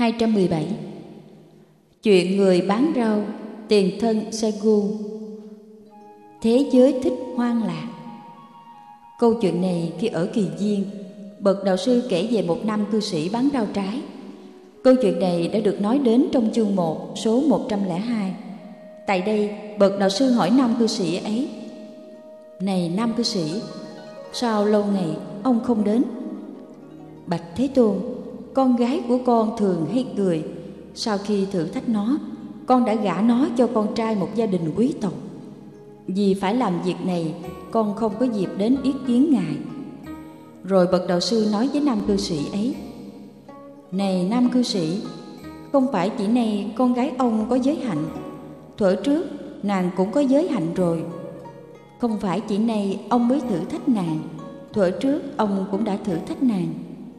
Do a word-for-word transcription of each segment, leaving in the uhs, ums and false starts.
hai trăm mười bảy. Chuyện người bán rau, tiền thân Segu. Thế giới thích hoang lạc. Câu chuyện này khi ở Kỳ Viên, bậc đạo sư kể về một nam cư sĩ bán rau trái. Câu chuyện này đã được nói đến trong chương một, số một trăm lẻ hai. Tại đây, bậc đạo sư hỏi nam cư sĩ ấy: "Này nam cư sĩ, sao lâu ngày ông không đến?" "Bạch Thế Tôn, con gái của con thường hay cười. Sau khi thử thách nó, con đã gả nó cho con trai một gia đình quý tộc. Vì phải làm việc này, con không có dịp đến ý kiến ngài." Rồi bậc đạo sư nói với nam cư sĩ ấy: "Này nam cư sĩ, không phải chỉ này con gái ông có giới hạnh. Thuở trước nàng cũng có giới hạnh rồi. Không phải chỉ này ông mới thử thách nàng. Thuở trước ông cũng đã thử thách nàng."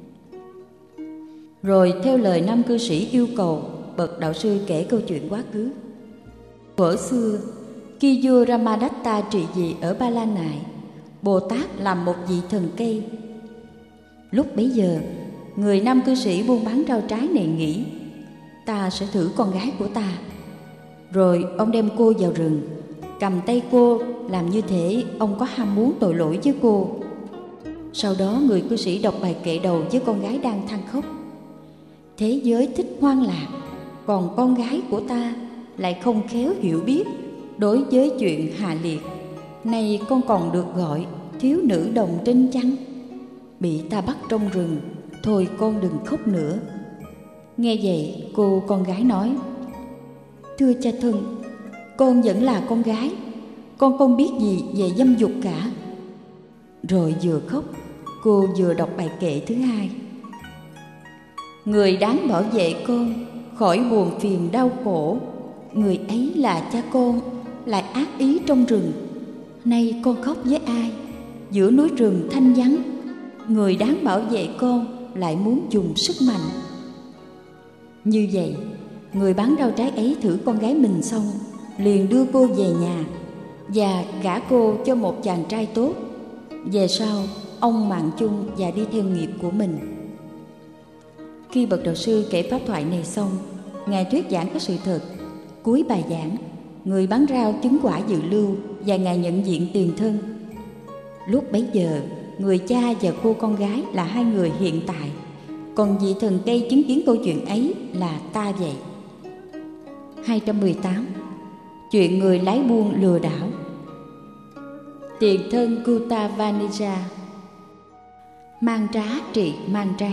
Rồi theo lời nam cư sĩ yêu cầu, bậc đạo sư kể câu chuyện quá khứ. Thuở xưa, khi vua Ramadatta trị vì ở Ba La Nại, Bồ Tát làm một vị thần cây. Lúc bấy giờ, người nam cư sĩ buôn bán rau trái này nghĩ: "Ta sẽ thử con gái của ta." Rồi ông đem cô vào rừng, cầm tay cô, làm như thể ông có ham muốn tội lỗi với cô. Sau đó người cư sĩ đọc bài kệ đầu với con gái đang than khóc: "Thế giới thích hoang lạc, còn con gái của ta lại không khéo hiểu biết đối với chuyện hạ liệt. Nay con còn được gọi thiếu nữ đồng trinh chăng? Bị ta bắt trong rừng, thôi con đừng khóc nữa." Nghe vậy, cô con gái nói: "Thưa cha thân, con vẫn là con gái, con không biết gì về dâm dục cả." Rồi vừa khóc, cô vừa đọc bài kệ thứ hai: "Người đáng bảo vệ con khỏi buồn phiền đau khổ, người ấy là cha con, lại ác ý trong rừng. Nay con khóc với ai? Giữa núi rừng thanh vắng, người đáng bảo vệ con lại muốn dùng sức mạnh." Như vậy, người bán rau trái ấy thử con gái mình xong, liền đưa cô về nhà và gả cô cho một chàng trai tốt. Về sau, ông mạng chung và đi theo nghiệp của mình. Khi bậc đạo sư kể pháp thoại này xong, ngài thuyết giảng các sự thật. Cuối bài giảng, người bán rau chứng quả dự lưu và ngài nhận diện tiền thân. Lúc bấy giờ, người cha và cô con gái là hai người hiện tại, còn vị thần cây chứng kiến câu chuyện ấy là ta vậy. hai trăm mười tám. Chuyện người lái buôn lừa đảo. Tiền thân Kutavanija. Mang trá trị mang trá.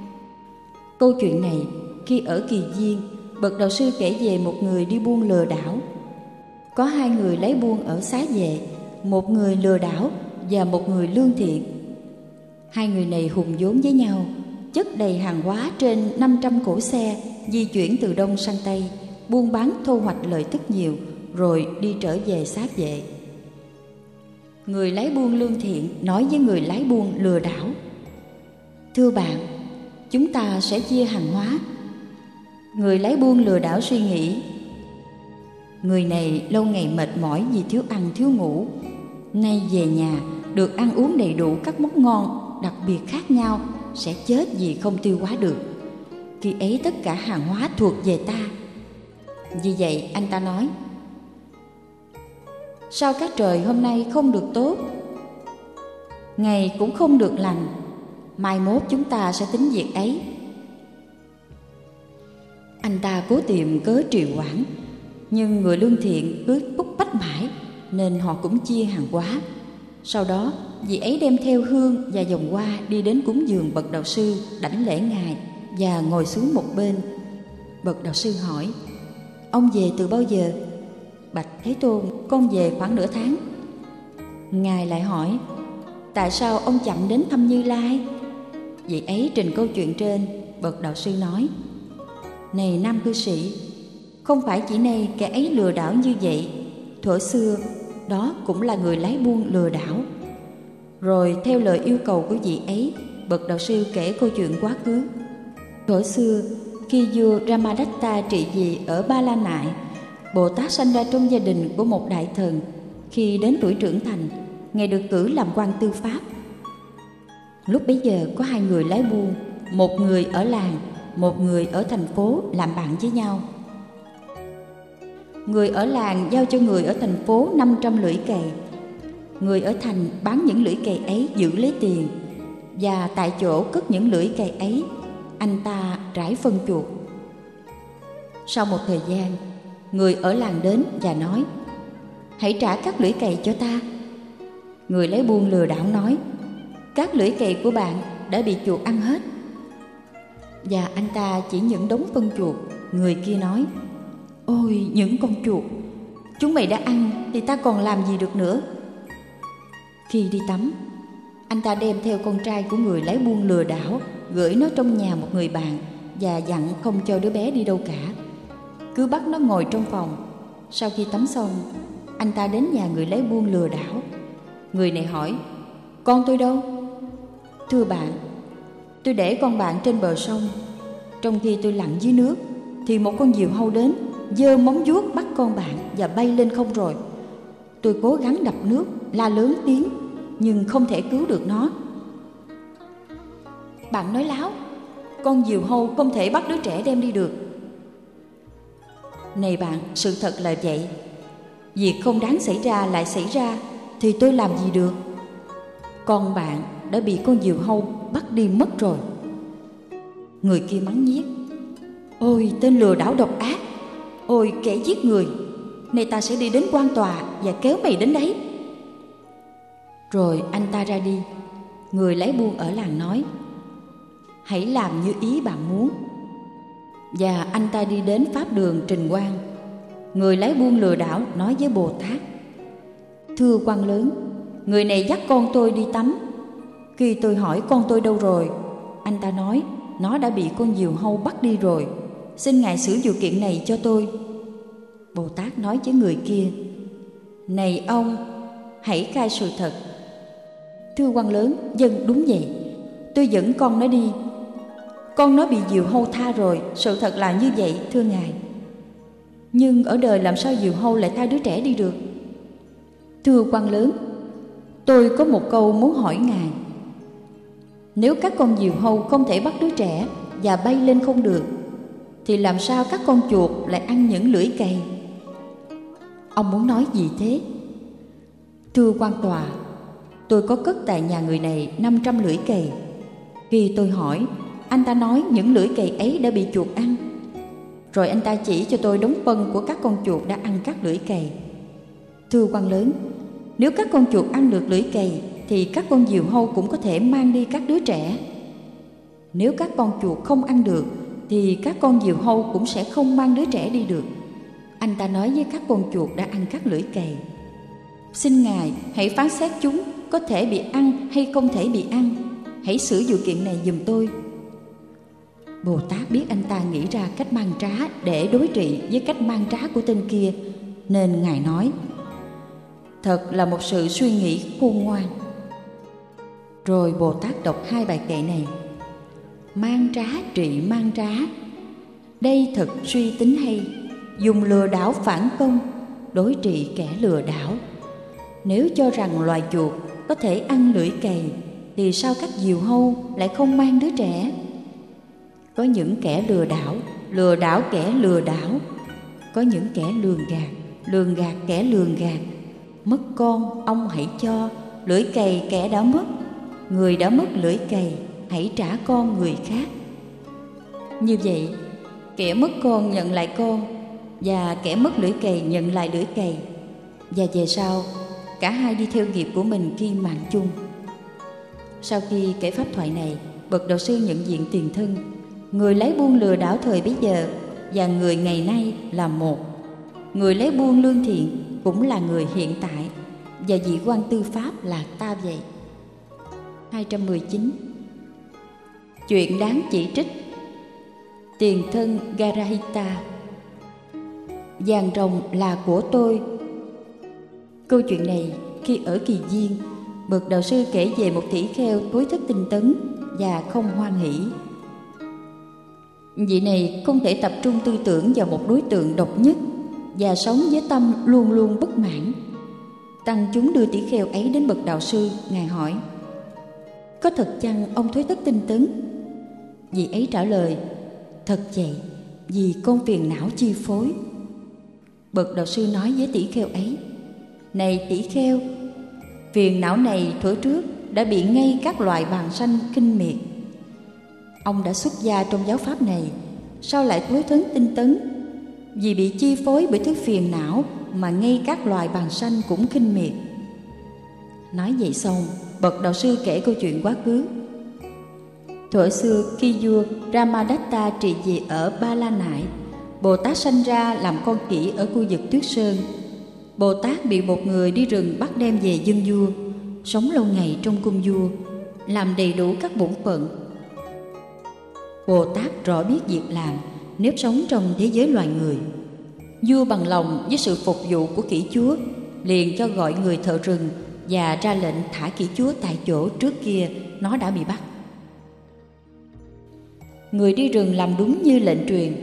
Câu chuyện này khi ở Kỳ Viên, bậc đạo sư kể về một người đi buôn lừa đảo. Có hai người lấy buôn ở Xá Vệ, một người lừa đảo và một người lương thiện. Hai người này hùng vốn với nhau, chất đầy hàng hóa trên năm trăm cỗ xe, di chuyển từ đông sang tây, buôn bán thu hoạch lợi tức nhiều, rồi đi trở về Xá Vệ. Người lái buôn lương thiện nói với người lái buôn lừa đảo: "Thưa bạn, chúng ta sẽ chia hàng hóa." Người lái buôn lừa đảo suy nghĩ: "Người này lâu ngày mệt mỏi vì thiếu ăn thiếu ngủ, nay về nhà được ăn uống đầy đủ các món ngon đặc biệt khác nhau, sẽ chết vì không tiêu hóa được. Khi ấy tất cả hàng hóa thuộc về ta." Vì vậy anh ta nói: "Sao các trời hôm nay không được tốt, ngày cũng không được lành, mai mốt chúng ta sẽ tính việc ấy." Anh ta cố tìm cớ trì hoãn, nhưng người lương thiện cứ bức bách mãi, nên họ cũng chia hàng hóa. Sau đó, vị ấy đem theo hương và vòng hoa đi đến cúng dường bậc đạo sư, đảnh lễ ngài và ngồi xuống một bên. Bậc đạo sư hỏi: "Ông về từ bao giờ?" "Bạch Thế Tôn, con về khoảng nửa tháng." Ngài lại hỏi: "Tại sao ông chậm đến thăm Như Lai?" Vị ấy trình câu chuyện trên. Bậc đạo sư nói: "Này nam cư sĩ, không phải chỉ này kẻ ấy lừa đảo như vậy. Thuở xưa, đó cũng là người lái buôn lừa đảo." Rồi theo lời yêu cầu của vị ấy, bậc đạo sư kể câu chuyện quá khứ. Thuở xưa, khi vua Ramadatta trị vì ở Ba La Nại, Bồ Tát sanh ra trong gia đình của một đại thần. Khi đến tuổi trưởng thành, ngài được cử làm quan tư pháp. Lúc bấy giờ có hai người lái buôn, một người ở làng một người ở thành phố làm bạn với nhau. Người ở làng giao cho người ở thành phố năm trăm lưỡi cày. Người ở thành bán những lưỡi cày ấy giữ lấy tiền, và tại chỗ cất những lưỡi cày ấy, anh ta rải phân chuộc. Sau một thời gian, người ở làng đến và nói: "Hãy trả các lưỡi cày cho ta." Người lấy buôn lừa đảo nói: "Các lưỡi cày của bạn đã bị chuột ăn hết." Và anh ta chỉ những đống phân chuột. Người kia nói: "Ôi, những con chuột! Chúng mày đã ăn thì ta còn làm gì được nữa." Khi đi tắm, anh ta đem theo con trai của người lấy buôn lừa đảo, gửi nó trong nhà một người bạn và dặn không cho đứa bé đi đâu cả, cứ bắt nó ngồi trong phòng. Sau khi tắm xong, anh ta đến nhà người lấy buôn lừa đảo. Người này hỏi: "Con tôi đâu?" "Thưa bạn, tôi để con bạn trên bờ sông. Trong khi tôi lặn dưới nước thì một con diều hâu đến, giơ móng vuốt bắt con bạn và bay lên không rồi. Tôi cố gắng đập nước, la lớn tiếng, nhưng không thể cứu được nó." Bạn nói láo, con diều hâu không thể bắt đứa trẻ đem đi được. Này bạn, sự thật là vậy. Việc không đáng xảy ra lại xảy ra thì tôi làm gì được? Con bạn đã bị con diều hâu bắt đi mất rồi. Người kia mắng nhiếc: "Ôi, tên lừa đảo độc ác! Ôi, kẻ giết người! Nay ta sẽ đi đến quan tòa và kéo mày đến đấy." Rồi anh ta ra đi. Người lấy buôn ở làng nói: "Hãy làm như ý bạn muốn." Và anh ta đi đến pháp đường trình quan. Người lấy buôn lừa đảo nói với Bồ Tát: "Thưa quan lớn, người này dắt con tôi đi tắm. Khi tôi hỏi con tôi đâu rồi, anh ta nói nó đã bị con diều hâu bắt đi rồi. Xin ngài xử vụ kiện này cho tôi." Bồ Tát nói với người kia: "Này ông, hãy khai sự thật." "Thưa quan lớn, dân đúng vậy. Tôi dẫn con nó đi. Con nó bị diều hâu tha rồi, sự thật là như vậy, thưa ngài." "Nhưng ở đời làm sao diều hâu lại tha đứa trẻ đi được?" "Thưa quan lớn, tôi có một câu muốn hỏi ngài. Nếu các con diều hâu không thể bắt đứa trẻ và bay lên không được, thì làm sao các con chuột lại ăn những lưỡi cày?" "Ông muốn nói gì thế?" "Thưa quan tòa, tôi có cất tại nhà người này năm trăm lưỡi cày. Khi tôi hỏi, anh ta nói những lưỡi cày ấy đã bị chuột ăn. Rồi anh ta chỉ cho tôi đống phân của các con chuột đã ăn các lưỡi cày. Thưa quan lớn, nếu các con chuột ăn được lưỡi cày thì các con diều hâu cũng có thể mang đi các đứa trẻ. Nếu các con chuột không ăn được thì các con diều hâu cũng sẽ không mang đứa trẻ đi được. Anh ta nói với các con chuột đã ăn các lưỡi cày. Xin ngài hãy phán xét chúng có thể bị ăn hay không thể bị ăn. Hãy xử vụ kiện này giùm tôi." Bồ Tát biết anh ta nghĩ ra cách mang trá để đối trị với cách mang trá của tên kia, nên ngài nói: "Thật là một sự suy nghĩ khôn ngoan." Rồi Bồ Tát đọc hai bài kệ này: "Mang trá trị mang trá, đây thật suy tính hay, dùng lừa đảo phản công, đối trị kẻ lừa đảo. Nếu cho rằng loài chuột có thể ăn lưỡi cày, thì sao các diều hâu lại không mang đứa trẻ? Có những kẻ lừa đảo, lừa đảo kẻ lừa đảo. Có những kẻ lường gạt, lường gạt kẻ lường gạt. Mất con, ông hãy cho, lưỡi cày kẻ đã mất. Người đã mất lưỡi cày, hãy trả con người khác." Như vậy, kẻ mất con nhận lại con, và kẻ mất lưỡi cày nhận lại lưỡi cày. Và về sau, cả hai đi theo nghiệp của mình khi mạng chung. Sau khi kể pháp thoại này, bậc đạo sư nhận diện tiền thân. Người lấy buôn lừa đảo thời bấy giờ và người ngày nay là một. Người lấy buôn lương thiện cũng là người hiện tại, và vị quan tư pháp là ta vậy. hai trăm mười chín. Chuyện đáng chỉ trích. Tiền thân Garahita. Vàng rồng là của tôi. Câu chuyện này khi ở Kỳ Viên, bậc đạo sư kể về một tỷ kheo thối thức tinh tấn và không hoan hỷ. Vị này không thể tập trung tư tưởng vào một đối tượng độc nhất và sống với tâm luôn luôn bất mãn. Tăng chúng đưa tỷ kheo ấy đến bậc đạo sư. Ngài hỏi: "Có thật chăng ông thối thức tinh tấn?" Vị ấy trả lời: thật vậy, vì con phiền não chi phối. Bậc đạo sư nói với tỷ kheo ấy: Này tỷ kheo, phiền não này thuở trước đã bị ngay các loài bàng sanh khinh miệt. Ông đã xuất gia trong giáo pháp này, sao lại thối thấn tinh tấn? Vì bị chi phối bởi thứ phiền não mà ngay các loài bàng sanh cũng khinh miệt. Nói vậy xong, bậc đạo sư kể câu chuyện quá khứ. Thuở xưa, khi vua Ramadatta trị vì ở Ba La Nại, Bồ Tát sanh ra làm con khỉ ở khu vực Tuyết Sơn. Bồ Tát bị một người đi rừng bắt đem về dâng vua, sống lâu ngày trong cung vua, làm đầy đủ các bổn phận. Bồ Tát rõ biết việc làm nếu sống trong thế giới loài người. Vua bằng lòng với sự phục vụ của khỉ chúa, liền cho gọi người thợ rừng và ra lệnh thả khỉ chúa tại chỗ trước kia nó đã bị bắt. Người đi rừng làm đúng như lệnh truyền.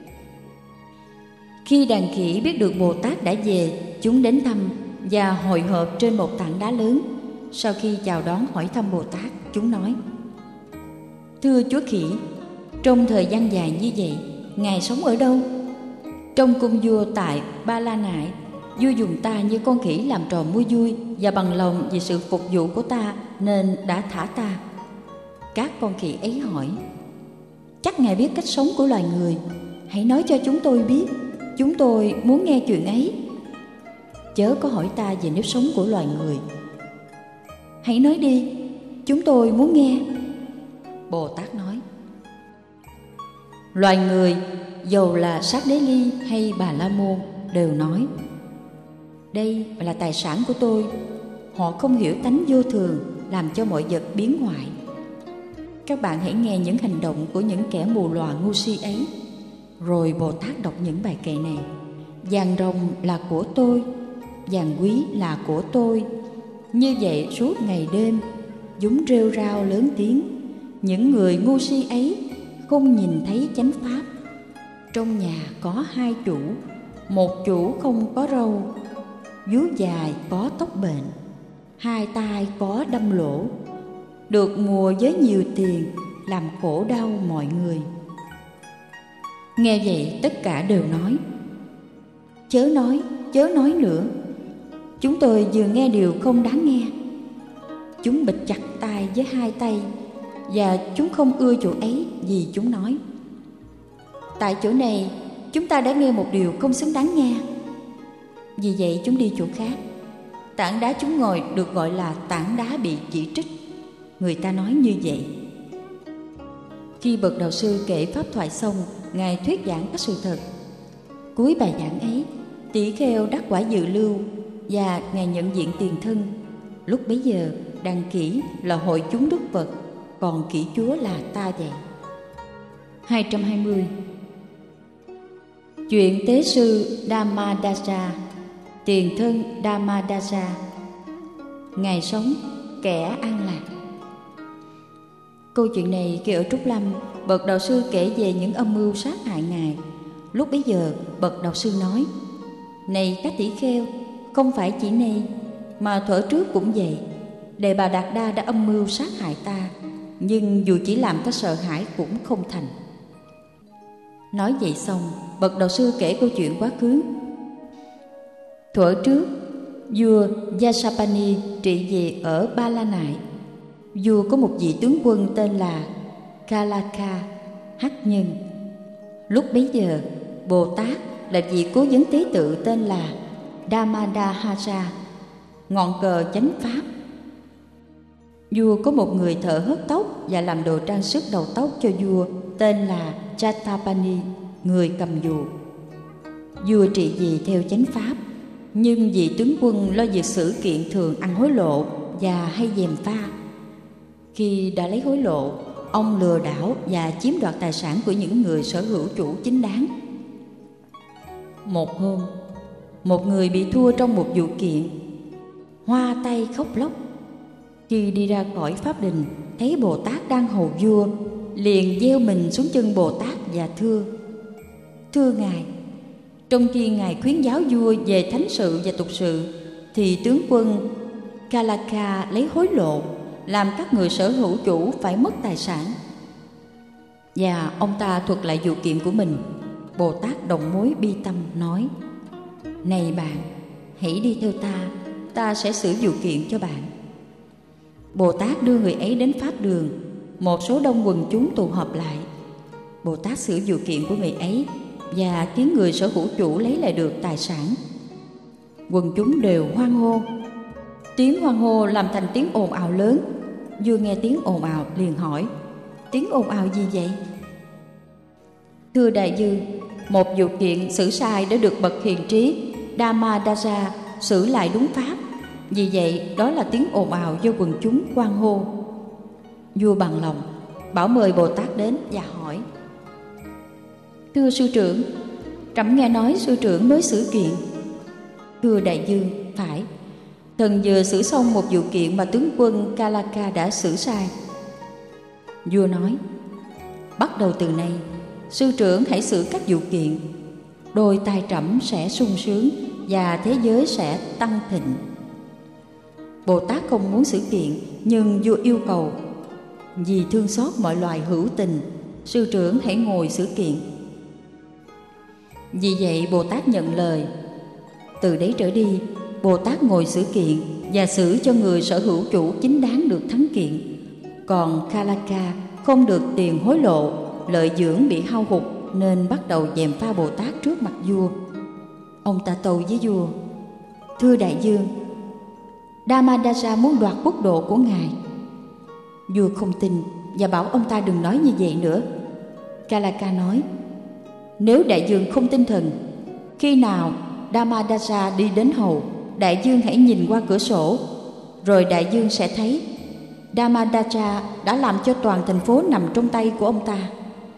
Khi đàn khỉ biết được Bồ Tát đã về, chúng đến thăm và hội họp trên một tảng đá lớn. Sau khi chào đón hỏi thăm Bồ Tát, chúng nói: Thưa chúa khỉ, trong thời gian dài như vậy, ngài sống ở đâu? Trong cung vua tại Ba La Nại, vua dùng ta như con khỉ làm trò mua vui, và bằng lòng vì sự phục vụ của ta nên đã thả ta. Các con khỉ ấy hỏi: Chắc ngài biết cách sống của loài người, hãy nói cho chúng tôi biết, chúng tôi muốn nghe chuyện ấy. Chớ có hỏi ta về nếp sống của loài người. Hãy nói đi, chúng tôi muốn nghe. Bồ Tát nói: Loài người, dầu là Sát Đế Ly hay Bà La Môn, đều nói: Đây là tài sản của tôi. Họ không hiểu tánh vô thường, làm cho mọi vật biến hoại. Các bạn hãy nghe những hành động của những kẻ mù lòa ngu si ấy. Rồi Bồ Tát đọc những bài kệ này: Vàng rồng là của tôi, vàng quý là của tôi. Như vậy suốt ngày đêm, chúng rêu rao lớn tiếng. Những người ngu si ấy không nhìn thấy chánh pháp. Trong nhà có hai chủ, một chủ không có râu, vú dài có tóc bệnh, hai tai có đâm lỗ, được mùa với nhiều tiền, làm khổ đau mọi người. Nghe vậy tất cả đều nói: Chớ nói, chớ nói nữa. Chúng tôi vừa nghe điều không đáng nghe. Chúng bịt chặt tai với hai tay, và chúng không ưa chỗ ấy vì chúng nói: Tại chỗ này chúng ta đã nghe một điều không xứng đáng nghe. Vì vậy chúng đi chỗ khác. Tảng đá chúng ngồi được gọi là tảng đá bị chỉ trích. Người ta nói như vậy. Khi bậc đạo sư kể pháp thoại xong, ngài thuyết giảng các sự thật. Cuối bài giảng ấy, tỷ kheo đắc quả dự lưu và ngài nhận diện tiền thân. Lúc bấy giờ, đàn khỉ là hội chúng Đức Phật, còn khỉ chúa là ta vậy. hai trăm hai mươi. Chuyện tế sư Dhammadasa, tiền thân Dhammadasa. Ngài sống kẻ an lạc. Câu chuyện này khi ở Trúc Lâm, bậc đạo sư kể về những âm mưu sát hại ngài. Lúc bấy giờ, bậc đạo sư nói: Này các tỷ kheo, không phải chỉ này, mà thuở trước cũng vậy. Đề Bà Đạt Đa đã âm mưu sát hại ta, nhưng dù chỉ làm ta sợ hãi cũng không thành. Nói vậy xong, bậc đạo sư kể câu chuyện quá khứ. Thuở trước, vua Yasapani trị vì ở Ba La Nại. Vua có một vị tướng quân tên là Kalaka, Hắc Nhân. Lúc bấy giờ, Bồ Tát là vị cố vấn tế tự tên là Dhammadahasa, ngọn cờ chánh pháp. Vua có một người thợ hớt tóc và làm đồ trang sức đầu tóc cho vua tên là Chatapani, người cầm dù. Vua trị vì theo chánh pháp, nhưng vị tướng quân lo việc xử kiện thường ăn hối lộ và hay gièm pha. Khi đã lấy hối lộ, ông lừa đảo và chiếm đoạt tài sản của những người sở hữu chủ chính đáng. Một hôm, một người bị thua trong một vụ kiện, hoa tay khóc lóc. Khi đi ra khỏi pháp đình, thấy Bồ Tát đang hầu vua, liền gieo mình xuống chân Bồ Tát và thưa: Thưa ngài, trong khi ngài khuyến giáo vua về thánh sự và tục sự, thì tướng quân Kalaka lấy hối lộ, làm các người sở hữu chủ phải mất tài sản. Và ông ta thuật lại vụ kiện của mình. Bồ Tát Đồng Mối bi tâm nói: Này bạn, hãy đi theo ta, ta sẽ xử vụ kiện cho bạn. Bồ Tát đưa người ấy đến pháp đường. Một số đông quần chúng tụ họp lại. Bồ Tát xử vụ kiện của người ấy và khiến người sở hữu chủ lấy lại được tài sản. Quần chúng đều hoan hô. Tiếng hoan hô làm thành tiếng ồn ào lớn. Vua nghe tiếng ồn ào liền hỏi: Tiếng ồn ào gì vậy? Thưa đại vương, một vụ kiện xử sai đã được bậc hiền trí Dhammadasa xử lại đúng pháp. Vì vậy đó là tiếng ồn ào do quần chúng hoan hô. Vua bằng lòng bảo mời Bồ Tát đến và hỏi: Thưa sư trưởng, trẫm nghe nói sư trưởng mới xử kiện. Thưa đại vương, phải. Thần vừa xử xong một vụ kiện mà tướng quân Kalaka đã xử sai. Vua nói: Bắt đầu từ nay, sư trưởng hãy xử các vụ kiện. Đôi tai trẫm sẽ sung sướng và thế giới sẽ tăng thịnh. Bồ Tát không muốn xử kiện, nhưng vua yêu cầu: Vì thương xót mọi loài hữu tình, sư trưởng hãy ngồi xử kiện. Vì vậy Bồ Tát nhận lời. Từ đấy trở đi, Bồ Tát ngồi xử kiện và xử cho người sở hữu chủ chính đáng được thắng kiện. Còn Kalaka không được tiền hối lộ, lợi dưỡng bị hao hụt, nên bắt đầu gièm pha Bồ Tát trước mặt vua. Ông ta tâu với vua: Thưa đại vương, Dhammadasa muốn đoạt quốc độ của ngài. Vua không tin và bảo ông ta đừng nói như vậy nữa. Kalaka nói: Nếu đại vương không tin thần, khi nào Dhammadasa đi đến hầu, đại vương hãy nhìn qua cửa sổ, rồi đại vương sẽ thấy Dhammadasa đã làm cho toàn thành phố nằm trong tay của ông ta.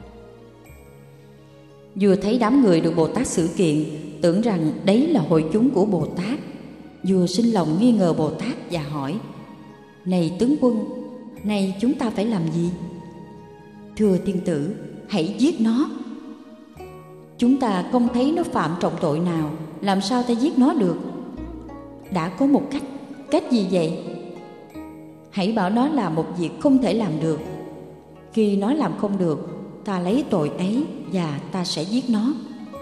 Vua thấy đám người được Bồ Tát xử kiện, tưởng rằng đấy là hội chúng của Bồ Tát. Vua sinh lòng nghi ngờ Bồ Tát và hỏi: Này tướng quân, này chúng ta phải làm gì? Thưa tiên tử, hãy giết nó. Chúng ta không thấy nó phạm trọng tội nào, làm sao ta giết nó được? Đã có một cách. Cách gì vậy? Hãy bảo nó làm một việc không thể làm được. Khi nó làm không được, ta lấy tội ấy và ta sẽ giết nó.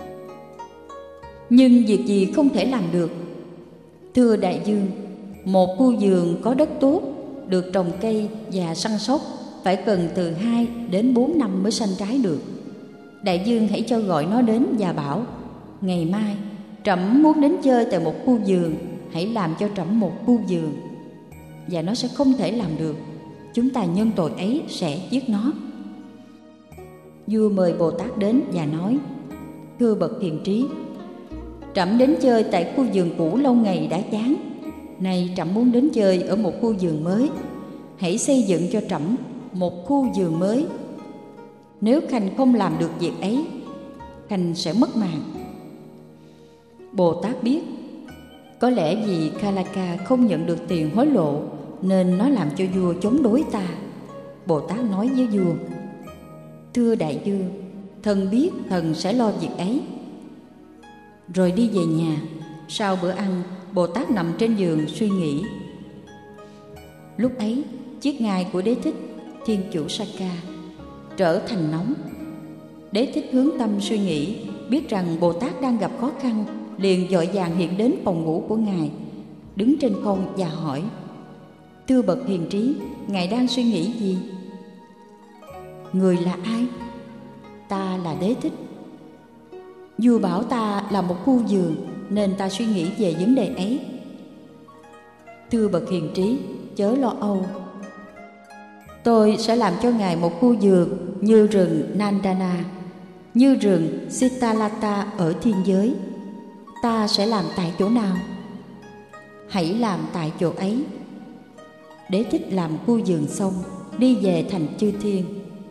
Nhưng việc gì không thể làm được? Thưa đại vương, một khu vườn có đất tốt, được trồng cây và săn sóc, phải cần từ hai đến bốn năm mới sanh trái được. Đại vương hãy cho gọi nó đến và bảo: Ngày mai trẫm muốn đến chơi tại một khu vườn, hãy làm cho trẫm một khu vườn. Và nó sẽ không thể làm được. Chúng ta nhân tội ấy sẽ giết nó. Vua mời Bồ Tát đến và nói: Thưa bậc hiền trí, trẫm đến chơi tại khu vườn cũ lâu ngày đã chán. Nay trẫm muốn đến chơi ở một khu vườn mới. Hãy xây dựng cho trẫm một khu vườn mới. Nếu Khanh không làm được việc ấy, Khanh sẽ mất mạng. Bồ Tát biết có lẽ vì Kalaka không nhận được tiền hối lộ, nên nó làm cho vua chống đối ta. Bồ Tát nói với vua: Thưa đại vương, thần biết thần sẽ lo việc ấy. Rồi đi về nhà. Sau bữa ăn, Bồ Tát nằm trên giường suy nghĩ. Lúc ấy, chiếc ngai của Đế Thích, Thiên Chủ Saka, trở thành nóng. Đế Thích hướng tâm suy nghĩ, biết rằng Bồ Tát đang gặp khó khăn, liền vội vàng hiện đến phòng ngủ của ngài, đứng trên không và hỏi: Thưa bậc hiền trí, ngài đang suy nghĩ gì? Người là ai? Ta là Đế Thích. Vua bảo ta là một khu vườn, nên ta suy nghĩ về vấn đề ấy. Thưa bậc hiền trí, chớ lo âu. Tôi sẽ làm cho ngài một khu vườn như rừng Nandana, như rừng Sitalata ở thiên giới. Ta sẽ làm tại chỗ nào? Hãy làm tại chỗ ấy. Đế Thích làm khu vườn xong, đi về thành chư thiên.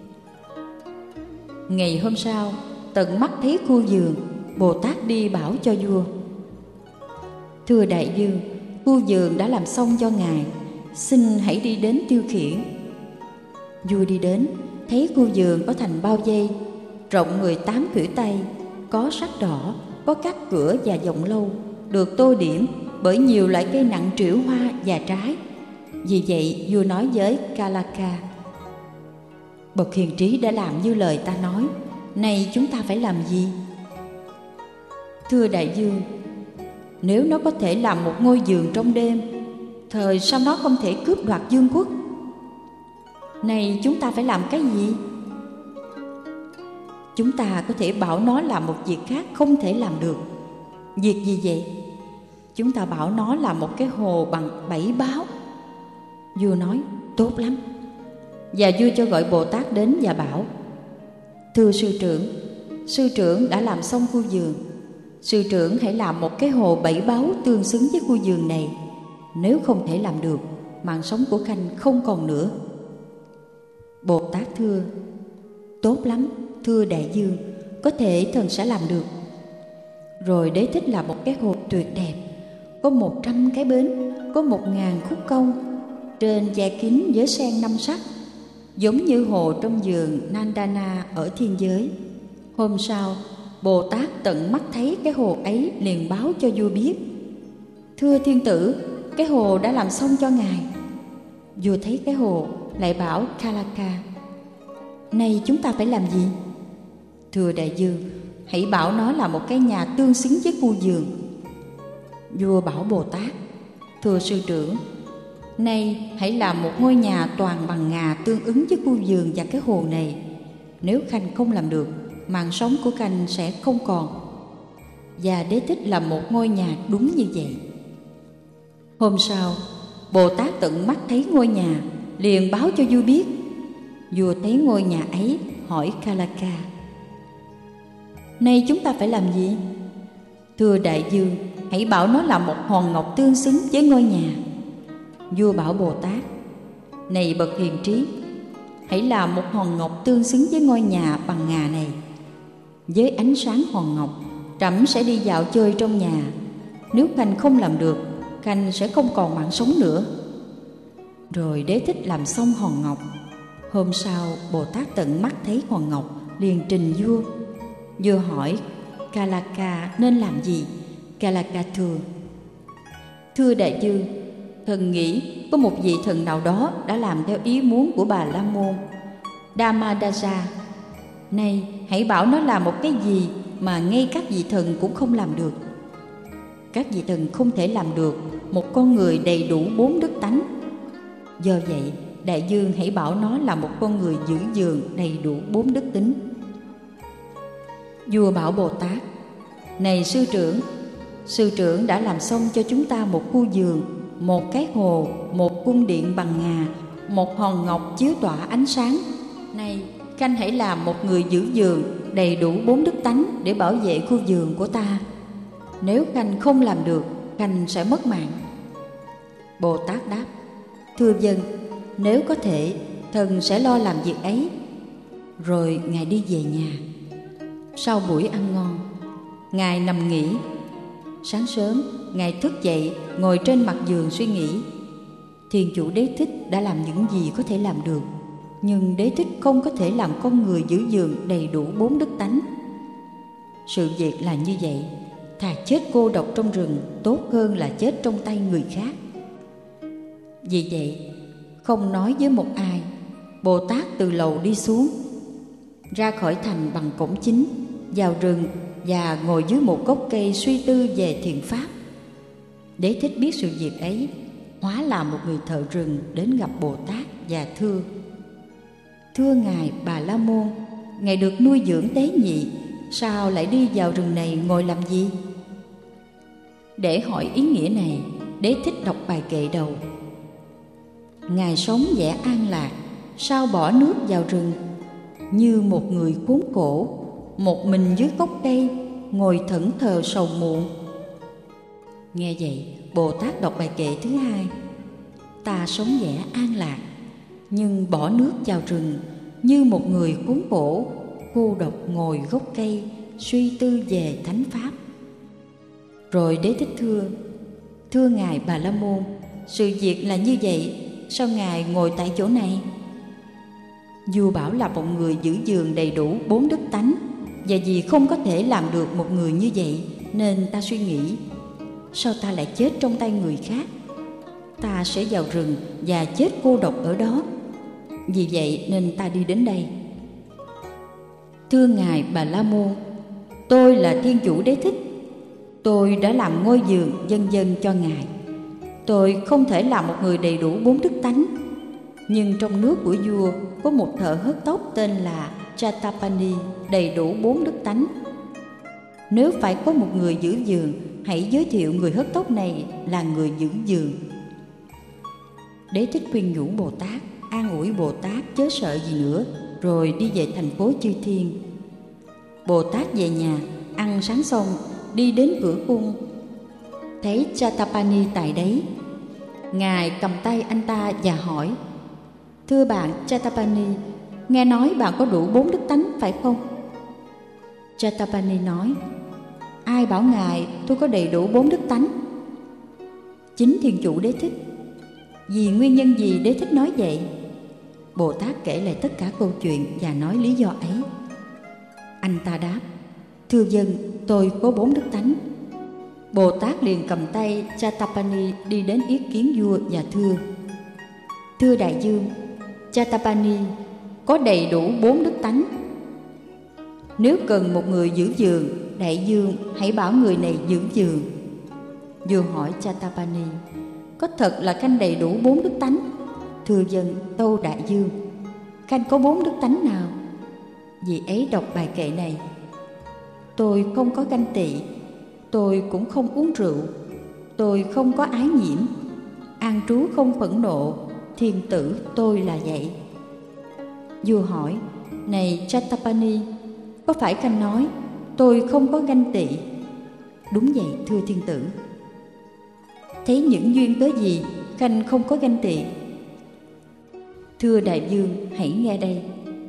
Ngày hôm sau, tận mắt thấy khu vườn, Bồ Tát đi bảo cho vua: Thưa đại vương, khu vườn đã làm xong cho ngài, xin hãy đi đến tiêu khiển. Vua đi đến, thấy khu vườn có thành bao vây, rộng mười tám khuỷu tay, có sắc đỏ, có các cửa và vọng lâu, được tô điểm bởi nhiều loại cây nặng trĩu hoa và trái. Vì vậy vua nói với Kalaka: Bậc hiền trí đã làm như lời ta nói, nay chúng ta phải làm gì? Thưa đại dương, nếu nó có thể làm một ngôi giường trong đêm, thời sao nó không thể cướp đoạt vương quốc? Này chúng ta phải làm cái gì? Chúng ta có thể bảo nó làm một việc khác không thể làm được. Việc gì vậy? Chúng ta bảo nó làm một cái hồ bằng bảy báo. Vua nói, tốt lắm. Và vua cho gọi Bồ Tát đến và bảo, thưa sư trưởng, sư trưởng đã làm xong khu vườn. Sư trưởng hãy làm một cái hồ bảy báu tương xứng với khu vườn này. Nếu không thể làm được, mạng sống của Khanh không còn nữa. Bồ Tát thưa, tốt lắm, thưa đại dương, có thể thần sẽ làm được. Rồi Đế Thích làm một cái hồ tuyệt đẹp, có một trăm cái bến, có một ngàn khúc câu, trên che kín với sen năm sắc, giống như hồ trong vườn Nandana ở thiên giới. Hôm sau, Bồ Tát tận mắt thấy cái hồ ấy liền báo cho vua biết, thưa thiên tử, cái hồ đã làm xong cho ngài. Vua thấy cái hồ lại bảo Kalaka, nay chúng ta phải làm gì? Thưa đại dương, hãy bảo nó là một cái nhà tương xứng với khu vườn. Vua bảo Bồ Tát, thưa sư trưởng, nay hãy làm một ngôi nhà toàn bằng ngà tương ứng với khu vườn và cái hồ này. Nếu Khanh không làm được, mạng sống của Khanh sẽ không còn. Và Đế Thích làm một ngôi nhà đúng như vậy. Hôm sau, Bồ Tát tận mắt thấy ngôi nhà, liền báo cho vua biết. Vua thấy ngôi nhà ấy, hỏi Kalaka, nay chúng ta phải làm gì? Thưa đại dương, hãy bảo nó là một hòn ngọc tương xứng với ngôi nhà. Vua bảo Bồ Tát, này bậc hiền trí, hãy làm một hòn ngọc tương xứng với ngôi nhà bằng ngà này. Với ánh sáng hòn ngọc, trẫm sẽ đi dạo chơi trong nhà. Nếu Khanh không làm được, Khanh sẽ không còn mạng sống nữa. Rồi Đế Thích làm xong hòn ngọc. Hôm sau, Bồ Tát tận mắt thấy hòn ngọc, liền trình vua. Vua hỏi Kalaka nên làm gì? Kalaka thưa, thưa đại dương, thần nghĩ có một vị thần nào đó đã làm theo ý muốn của Bà La Môn Dhammadasa. Nay hãy bảo nó làm một cái gì mà ngay các vị thần cũng không làm được. Các vị thần không thể làm được một con người đầy đủ bốn đức tánh. Do vậy, đại dương hãy bảo nó là một con người giữ giường đầy đủ bốn đức tính. Vua bảo Bồ Tát, này sư trưởng, sư trưởng đã làm xong cho chúng ta một khu vườn, một cái hồ, một cung điện bằng ngà, một hòn ngọc chiếu tỏa ánh sáng. Này, Khanh hãy làm một người giữ giường đầy đủ bốn đức tánh để bảo vệ khu vườn của ta. Nếu Khanh không làm được, Khanh sẽ mất mạng. Bồ Tát đáp, thưa dân, nếu có thể, thần sẽ lo làm việc ấy. Rồi Ngài đi về nhà. Sau buổi ăn ngon, Ngài nằm nghỉ. Sáng sớm, Ngài thức dậy, ngồi trên mặt giường suy nghĩ. Thiên chủ Đế Thích đã làm những gì có thể làm được, nhưng Đế Thích không có thể làm con người giữ giường đầy đủ bốn đức tánh. Sự việc là như vậy, thà chết cô độc trong rừng tốt hơn là chết trong tay người khác. Vì vậy, không nói với một ai, Bồ Tát từ lầu đi xuống, ra khỏi thành bằng cổng chính, vào rừng và ngồi dưới một gốc cây suy tư về thiện pháp. Đế Thích biết sự việc ấy, hóa là một người thợ rừng đến gặp Bồ Tát và thưa: Thưa Ngài Bà La Môn, Ngài được nuôi dưỡng tế nhị, sao lại đi vào rừng này ngồi làm gì? Để hỏi ý nghĩa này, Đế Thích đọc bài kệ đầu: Ngài sống vẻ an lạc, sao bỏ nước vào rừng, như một người khốn khổ, một mình dưới gốc cây, ngồi thẫn thờ sầu muộn. Nghe vậy, Bồ Tát đọc bài kệ thứ hai: Ta sống vẻ an lạc, nhưng bỏ nước vào rừng, như một người khốn khổ, cô độc ngồi gốc cây, suy tư về thánh pháp. Rồi Đế Thích thưa: Thưa Ngài Bà La Môn, sự việc là như vậy, sao Ngài ngồi tại chỗ này? Vua bảo là một người giữ giường đầy đủ bốn đức tánh, và vì không có thể làm được một người như vậy, nên ta suy nghĩ, sao ta lại chết trong tay người khác? Ta sẽ vào rừng và chết cô độc ở đó. vì vậy nên ta đi đến đây. Thưa Ngài Bà La Môn, tôi là Thiên Chủ Đế Thích. Tôi đã làm ngôi giường vân vân cho Ngài. Tôi không thể làm một người đầy đủ bốn đức tánh, nhưng trong nước của vua có một thợ hớt tóc tên là Chatapani đầy đủ bốn đức tánh. Nếu phải có một người giữ giường, hãy giới thiệu người hớt tóc này là người giữ giường. Đế Thích khuyên nhủ Bồ Tát, an ủi Bồ Tát chớ sợ gì nữa, rồi đi về thành phố Chư Thiên. Bồ Tát về nhà, ăn sáng xong, đi đến cửa cung, thấy Chatapani tại đấy. Ngài cầm tay anh ta và hỏi: Thưa bạn Chatapani, nghe nói bạn có đủ bốn đức tánh phải không? Chatapani nói: Ai bảo Ngài tôi có đầy đủ bốn đức tánh? Chính Thiên Chủ Đế Thích. Vì nguyên nhân gì Đế Thích nói vậy? Bồ Tát kể lại tất cả câu chuyện và nói lý do ấy. Anh ta đáp: Thưa dân, tôi có bốn đức tánh. Bồ Tát liền cầm tay Chatapani đi đến yết kiến vua và thưa: Thưa đại dương, Chatapani có đầy đủ bốn đức tánh. Nếu cần một người giữ giường, đại dương hãy bảo người này giữ giường. Vua hỏi Chatapani: Có thật là khanh đầy đủ bốn đức tánh? Thưa dân, tâu đại dương, khanh có bốn đức tánh nào? Vị ấy đọc bài kệ này: Tôi không có ganh tị, tôi cũng không uống rượu, tôi không có ái nhiễm, an trú không phẫn nộ, thiên tử tôi là vậy. Vua hỏi: Này Chatapani, có phải khanh nói tôi không có ganh tị? Đúng vậy thưa thiên tử. Thấy những duyên cớ gì khanh không có ganh tị? Thưa đại vương, hãy nghe đây.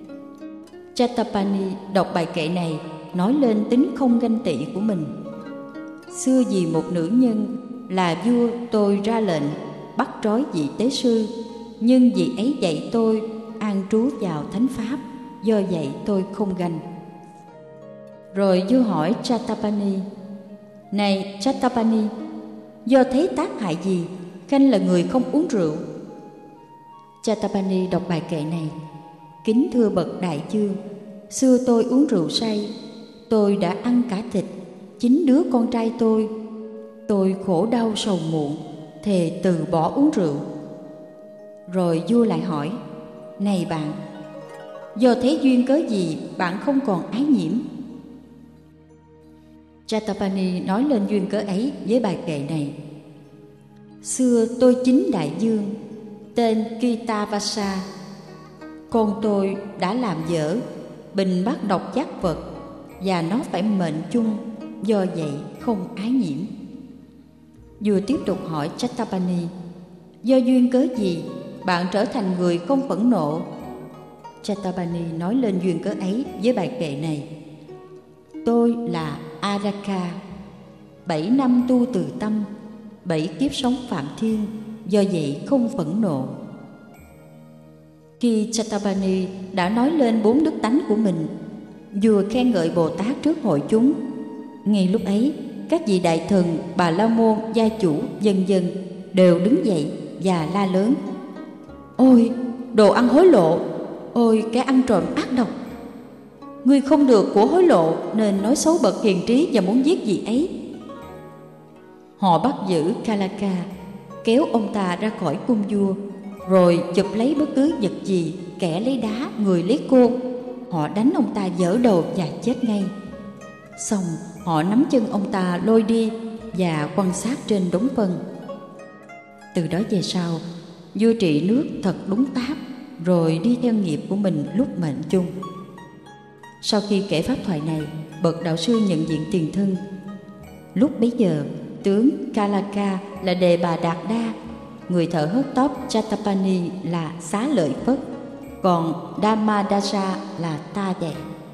Chatapani đọc bài kệ này nói lên tính không ganh tị của mình. Xưa vì một nữ nhân là vua tôi ra lệnh bắt trói vị tế sư, nhưng vị ấy dạy tôi an trú vào thánh pháp, do vậy tôi không ganh. Rồi vua hỏi Chatapani: Này Chatapani, do thấy tác hại gì khanh là người không uống rượu? Chatapani đọc bài kệ này: Kính thưa bậc đại vương, xưa tôi uống rượu say, tôi đã ăn cả thịt chính đứa con trai tôi. Tôi khổ đau sầu muộn, thề từ bỏ uống rượu. Rồi vua lại hỏi: Này bạn, do thế duyên cớ gì bạn không còn ái nhiễm? Chatapani nói lên duyên cớ ấy với bài kệ này: Xưa tôi chính đại vương, tên Kitavasa. Con tôi đã làm dở, bình bắt độc giác vật, và nó phải mệnh chung, do vậy không ái nhiễm. Vua tiếp tục hỏi Chatapani: Do duyên cớ gì bạn trở thành người không phẫn nộ? Chatapani nói lên duyên cớ ấy với bài kệ này: Tôi là Araka, bảy năm tu từ tâm, bảy kiếp sống phạm thiên, do vậy không phẫn nộ. Khi Chatapani đã nói lên bốn đức tánh của mình, vua khen ngợi Bồ Tát trước hội chúng. Ngay lúc ấy, các vị đại thần, Bà La Môn, gia chủ, vân vân đều đứng dậy và la lớn: Ôi, đồ ăn hối lộ! Ôi, kẻ ăn trộm ác độc! Ngươi không được của hối lộ nên nói xấu bậc hiền trí và muốn giết vị ấy. Họ bắt giữ Kalaka, kéo ông ta ra khỏi cung vua, rồi chụp lấy bất cứ vật gì, kẻ lấy đá, người lấy côn. Họ đánh ông ta vỡ đầu và chết ngay. Xong họ nắm chân ông ta lôi đi và quan sát trên đống phân. Từ đó về sau, vua trị nước thật đúng táp, rồi đi theo nghiệp của mình lúc mệnh chung. Sau khi kể pháp thoại này, bậc đạo sư nhận diện tiền thân. Lúc bấy giờ, tướng Kalaka là Đề Bà Đạt Đa, người thợ hớt tóc Chatapani là Xá Lợi Phất, còn Dhammadasa là ta vậy.